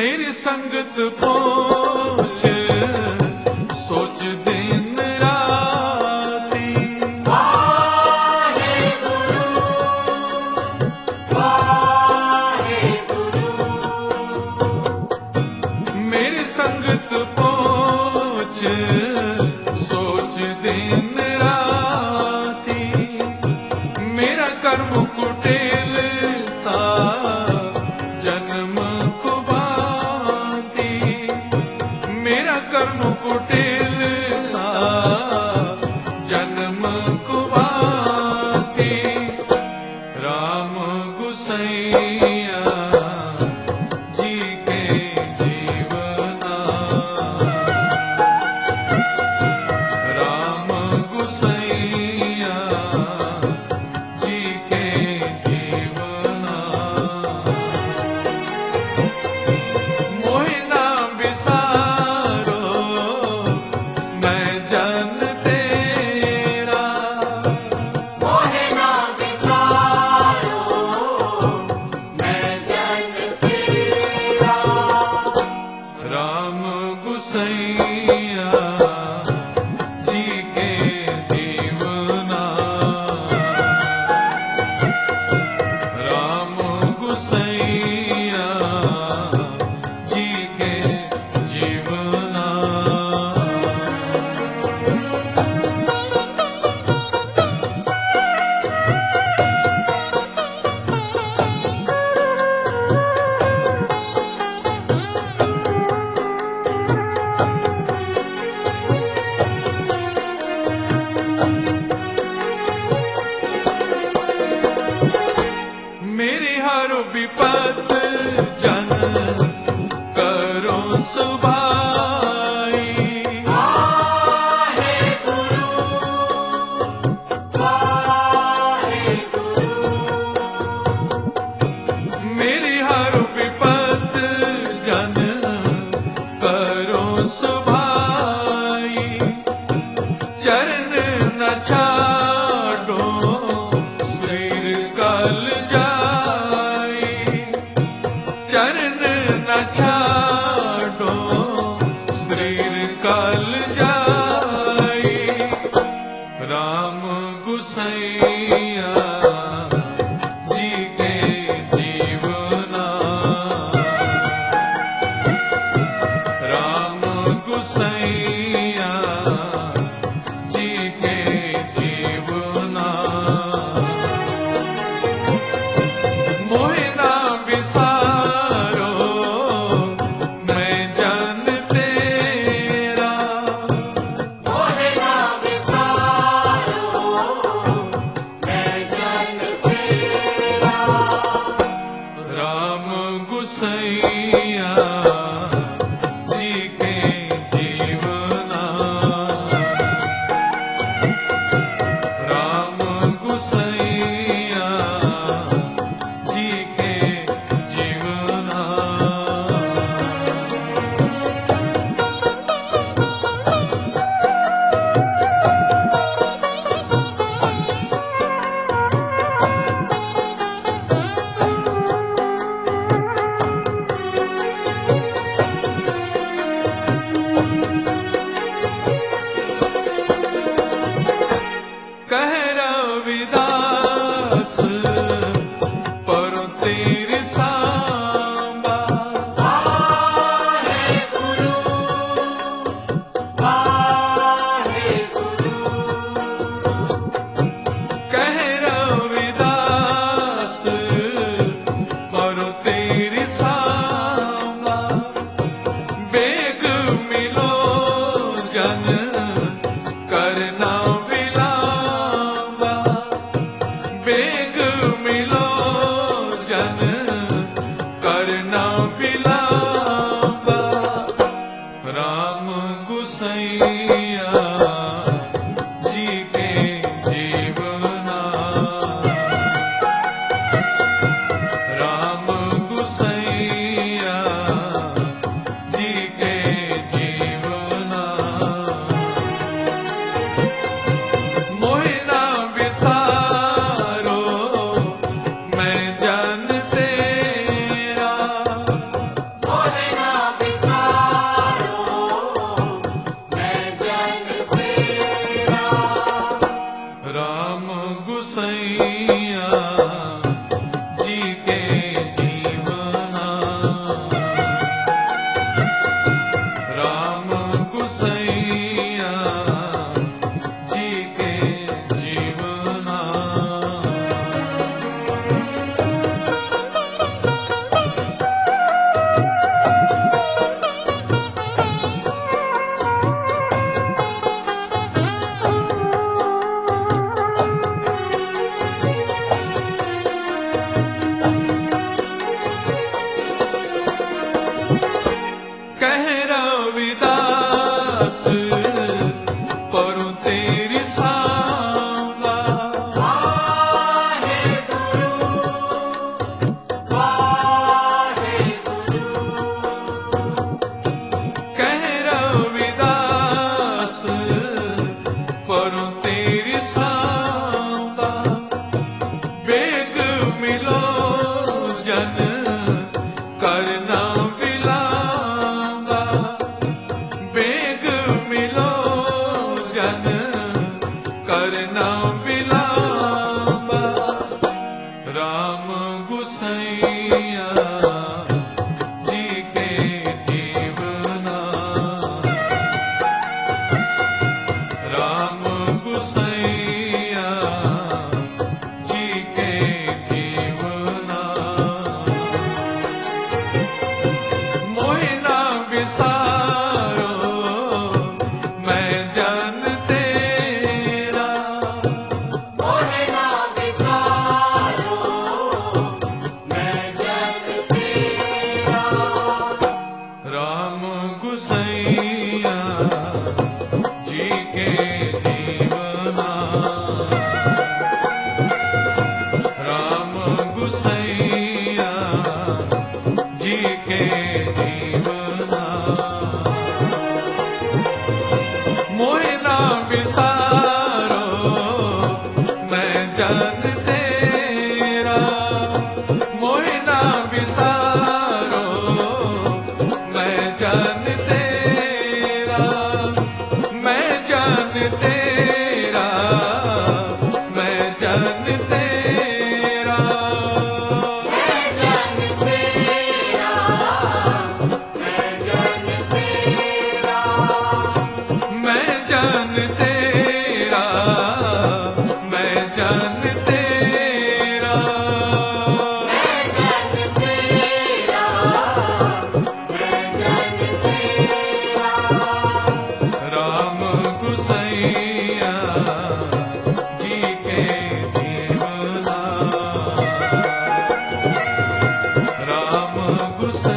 मेरी संगत पहुँच सोच दिन राती। वाहे गुरु मेरी संगत पहुँच सोच दिन राती। मेरा कर्म कुटिलता जन्म को भांति। मेरा कर्म कुटिलता जन्म को भांति। राम गुसैया जी के जीवना। राम गुसैया जी के जीवना। मोहि ना बिसारो मैं जन तेरा। मोहे ना बिसारो मैं जन तेरा। राम गुसैया जी के जीवना। राम गुसैया जी के जीवना। मेरी हर विपत जन करो सुभाई। वाहे गुरु मेरी हर विपत जन करो सुभाई। चरण न छाड़ो सिर कल जाई। चरण न छाड़ो सिर कल जाई। राम गुसैया जी के जीवना। राम गुसैया जी के जीवना। मोहि ना बिसारो मैं जन तेरा। मोहे ना बिसारो मैं जन तेरा। राम गुसैया जी के जीवना। राम गुसैया जी के जीवना। कह रविदास पर तेरी सांबा। वाहे गुरु कह रविदास पर तेरी सांबा। बेग मिलो जन करना विलांबा। बेग मिलो जन करना विलांबा। राम गुसैया जी के जीवना। राम गुसैया जी के जीवना। मोहि ना बिसारो मैं जन तेरा। प्रभु